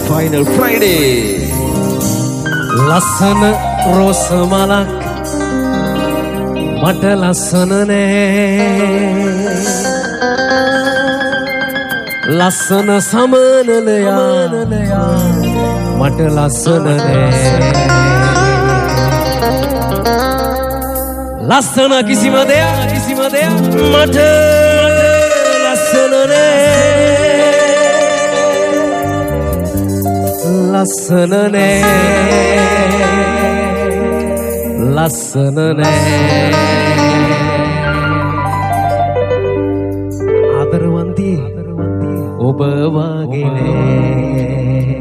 Final Friday. ලස්සන රෝස මලක් මට ලස්සන නෑ ලස්සන සමනලයා මට ලස්සන නෑ ලස්සන කිසිම දෙයක් මට ලස්සන නෑ ලස්සන නෑ ආදරවන්ති ඔබ වගේ නෑ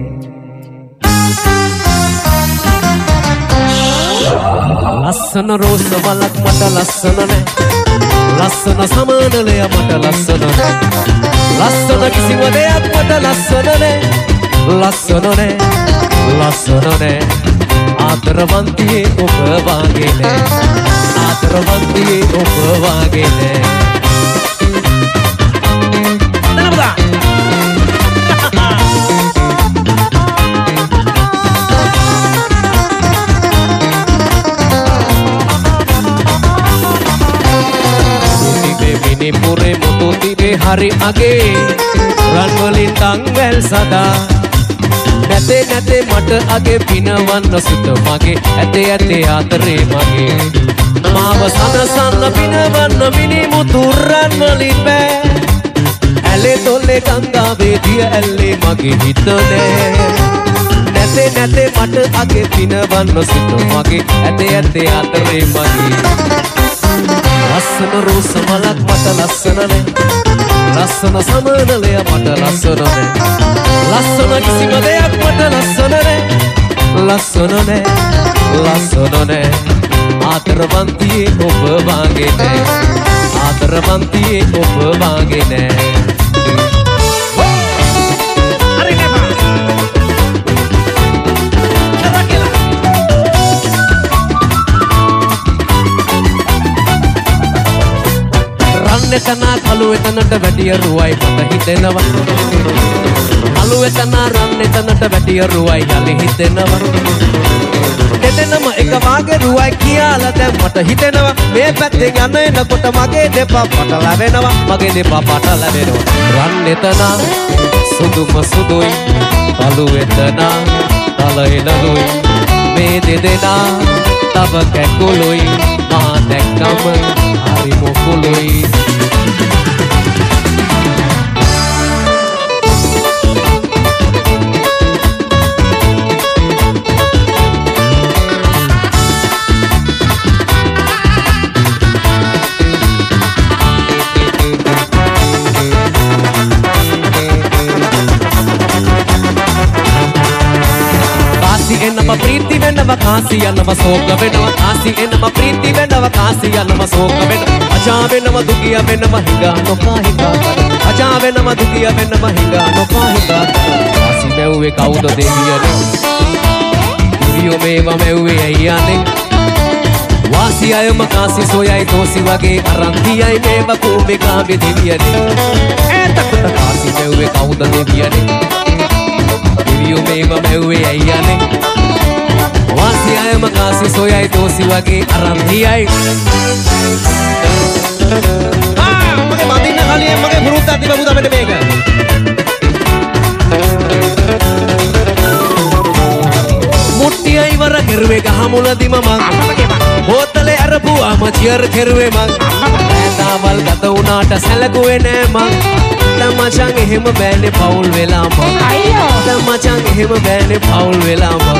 ලස්සන රෝස වලක් මට ලස්සන නෑ ලස්සන සමනලය මට ලස්සන නෑ ලස්සන කිසිම දෙයක් මට ලස්සන නෑ ලස්සන නෑ ආදරවන්තියේ ඔබ වගේ නෑ ආදරවන්තියේ ඔබ වගේ නෑ මිනිපුරේ මුතුතිරේ හරි අගේ රන්වලින් තංවැල් සදා නැතේ මට අගේ පිනවන්න සිත මගේ ඇතේ ආතරේ මගේ මාව සනසන්න පිනවන්න මිනිමුතු රන්වලින් බෑ ඇලේ තොල්ලේ ගංගාවේ දිය ඇල්ලේ මගේ හිත නෑ නැතේ මට අගේ පිනවන්න සිත මගේ ඇතේ ආතරේ මගේ ලස්සන රෝස මලක් මට ලස්සන නෑ ලස්සන සමනලය මට ලස්සන නෑ ලස්සන කිසිම දෙයක් මට ලස්සන නෑ ආදරවන්තියේ ඔබ වගේ නෑ ආදරවන්තියේ ඔබ වගේ නෑ රන්නෙතනා කළු එතනට වැඩිය රුවයි මට හිතෙනවා කළු එතනා රන්නෙතනට වැඩිය රුවයි යලි හිතෙනවා දෙදෙනම එක වාගේ රුවයි කියලා දැන් මට හිතෙනවා මේ පැත්තෙන් යන එනකොට මගේ දෙපා පටල වෙනවා මගේ දෙපා පටල වෙනවා රන්නෙතනා සුදුම සුදුයි කළු එතනා තල එනලුයි මේ දෙදෙනා තව කැකුලුයි මා දැක්කම හරි මොකුලුයි එනම ප්‍රීති වෙනව කාසි යනව සෝක වෙනව කාසි එනම ප්‍රීති වෙනව කාසි යනව සෝක වෙනව අජා වෙනව දුකිය වෙනව හිඟා නොකා හිඟා අජා වෙනව දුකිය වෙනව හිඟා නොකා හිඟා කාසි මෙව්වේ කවුද දෙවියනේ ඉරියෝ මේවා මෙව්වේ අයියානේ වාසි අයම කාසි සොයයි තෝසි වගේ අරන් තියයි මේව කූඹේ කාඹේ දෙවියනේ ඈතකට කාසි මෙව්වේ කවුද දෙවියනේ ඉරියෝ මේවා මෙව්වේ අයියානේ වාසි අයම කාසි සොයයි තෝසි වගේ අරන් තියයි මගේ මදින්න කලින් මගේ පුරුද්දක් තිබ්බ පුතා මෙන්න මේක මුට්ටිය ඉවර කෙරුවේ ගහමුලදිම මං බෝතලේ අරපුවාම චියර් කෙරුවේ මං ඈතාවල් ගත වුණාට සැලකුවේ නෑ මං මචං එහෙම බෑනේ පවුල් වෙලා මං අයියෝ මචං එහෙම බෑනේ පවුල් වෙලා මං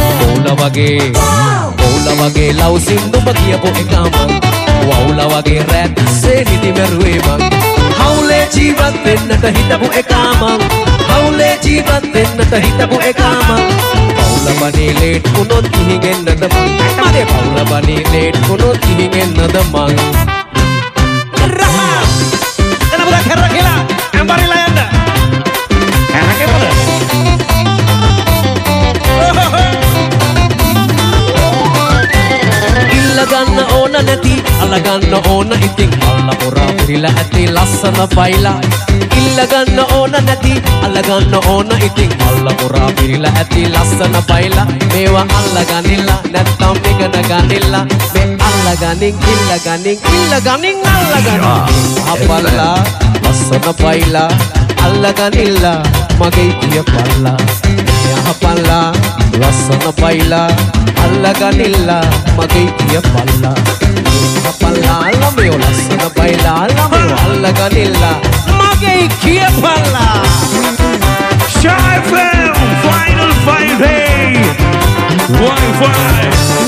බෝල වගේ ලව් සින්දුම කියපු එකම වවුල වගේ රැත්සේ නිදි මරුවේ මං හවුලේ ජීවත් වෙන්නට හිතපු එකම හවුලේ ජීවත් වෙන්නට හිතපු එකම පවුල බනේ ලේට් වුණොත් ඉහිගෙන්නද මං මගේ පවුල බනේ ලේට් වුණොත් ඉහිගෙන්නද මං රහා එන පුතා කරා කියලා අම්බරිලා යන්න කරකේ පුතා ගන්න ඕන නැති අලගන්න ඕන ඉතින් අල්ල පොරා පිරිලා ඇති ලස්සන බයිලා ඉල්ල ගන්න ඕන නැති අලගන්න ඕන ඉතින් අල්ල පොරා දීලා ඇති ලස්සන බයිලා මේවා අල්ලගනිලා නැත්තම් ඉගෙන ගනිලා මේ අල්ලගනින් ඉල්ලගනින් අල්ලගනින් අපල්ලා ලස්සන බයිලා අල්ලගනිලා මගේ කියපල්ලා යහපල්ලා ලස්සන බයිලා අල්ලගනිලා මගේ කියපල්ලා යහපල්ලා ළමයෝ ලස්සන බයිලා ළමයෝ අල්ලගනිලා මගේ කියපල්ලා Shy FM Final Fight Day Wi-Fi